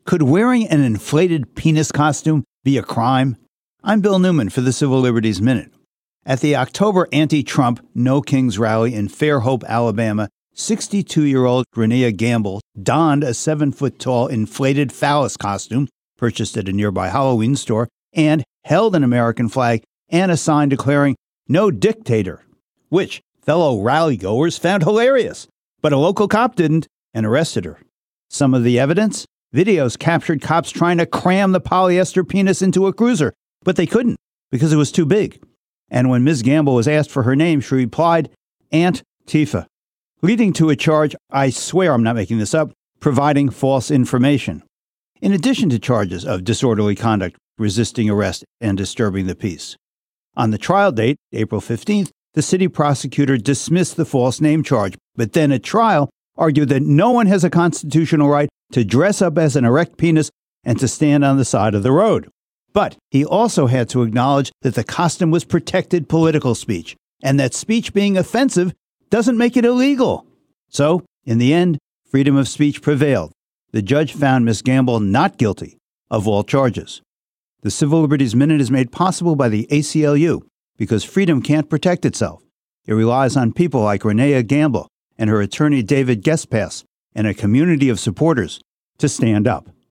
Could wearing an inflated penis costume be a crime? I'm Bill Newman for the Civil Liberties Minute. At the October anti-Trump No Kings rally in Fairhope, Alabama, 62-year-old Renea Gamble donned a 7-foot-tall inflated phallus costume, purchased at a nearby Halloween store, and held an American flag and a sign declaring, "No dictator," which fellow rally-goers found hilarious. But a local cop didn't and arrested her. Some of the evidence? Videos captured cops trying to cram the polyester penis into a cruiser, but they couldn't because it was too big. And when Ms. Gamble was asked for her name, she replied, "Aunt Tifa," leading to a charge, I swear I'm not making this up, providing false information. In addition to charges of disorderly conduct, resisting arrest, and disturbing the peace. On the trial date, April 15th, the city prosecutor dismissed the false name charge, but then at trial argued that no one has a constitutional right to dress up as an erect penis and to stand on the side of the road. But he also had to acknowledge that the costume was protected political speech, and that speech being offensive doesn't make it illegal. So, in the end, freedom of speech prevailed. The judge found Ms. Gamble not guilty of all charges. The Civil Liberties Minute is made possible by the ACLU because freedom can't protect itself. It relies on people like Renea Gamble and her attorney David Gespass and a community of supporters to stand up.